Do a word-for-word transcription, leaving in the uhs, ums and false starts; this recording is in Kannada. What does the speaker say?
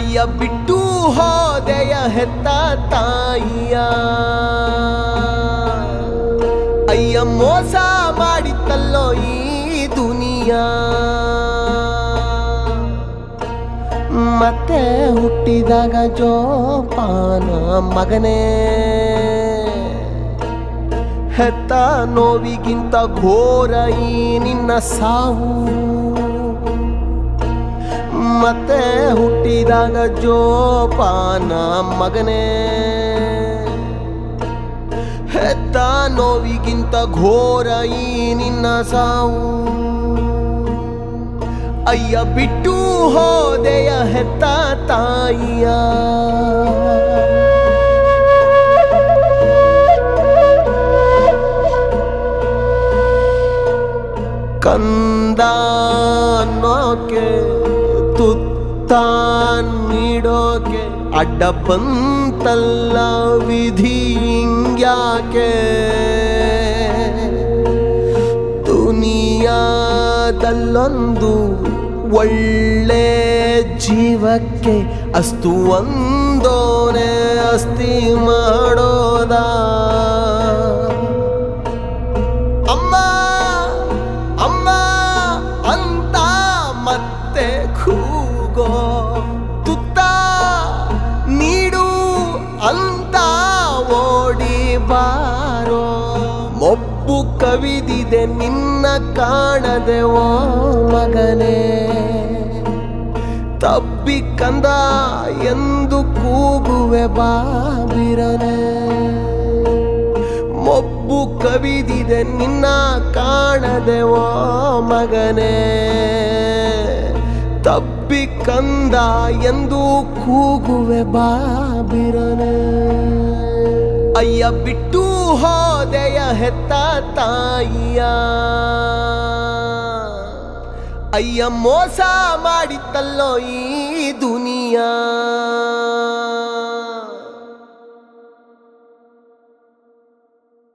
ಅಯ್ಯ ಬಿಟ್ಟು ಹೋದೆಯ ಹೆತ್ತ ತಾಯಿಯ ಅಯ್ಯ ಮೋಸ ಮಾಡಿತ್ತಲ್ಲೋ ಈ ದುನಿಯಾ ಮತ್ತೆ ಹುಟ್ಟಿದಾಗ ಜೋಪಾನ ಮಗನೇ ಹೆತ್ತ ನೋವಿಗಿಂತ ಘೋರ ಈ ನಿನ್ನ ಸಾವು ಮತ್ತೆ ಹುಟ್ಟಿದಾಗ ಜೋಪಾನ ಮಗನೇ ಹೆತ್ತ ನೋವಿಗಿಂತ ಘೋರ ಈ ನಿನ್ನ ಸಾವು ಅಯ್ಯ ಬಿಟ್ಟು ಹೋದೆಯ ಹೆತ್ತ ತಾಯಿಯ ಕಂದ ಅನ್ನೋಕೆ ತುತ್ತ ನೀಡೋಕೆ ಅಡ್ಡ ಬಂತಲ್ಲ ವಿಧಿ ಹಿಂಗ್ಯಾಕೆ ದುನಿಯಾದಲ್ಲೊಂದು ಒಳ್ಳೆ ಜೀವಕ್ಕೆ ಅಸ್ತು ಒಂದೋನೆ ಅಸ್ತಿ ಮಾಡೋದ ಅಮ್ಮ ಅಮ್ಮ ಅಂತ ಮತ್ತೆ ಕೂಗೋ ತುತ್ತ ನೀಡು ಅಂತ ಓಡಿ ಬಾರೋ ಮೊಬ್ಬು ಕವಿದಿದೆ ನಿನ್ನ ಕಾಣದೆ ಓ ಮಗನೇ ತಬ್ಬಿ ಕಂದ ಎಂದು ಕೂಗುವೆ ಬಾಬಿರನೆ ಮೊಬ್ಬು ಕವಿದಿದೆ ನಿನ್ನ ಕಾಣದೆ ಓ ಮಗನೇ ತಬ್ಬಿ ಕಂದ ಎಂದು ಕೂಗುವೆ ಬಾಬಿರನೆ ಅಯ್ಯ ಬಿಟ್ಟು ಹೋದೆಯ ಹೆತ್ತ ತಾಯಿಯ ಅಯ್ಯ ಮೋಸ ಮಾಡಿತ್ತಲ್ಲೋ ಈ ದುನಿಯಾ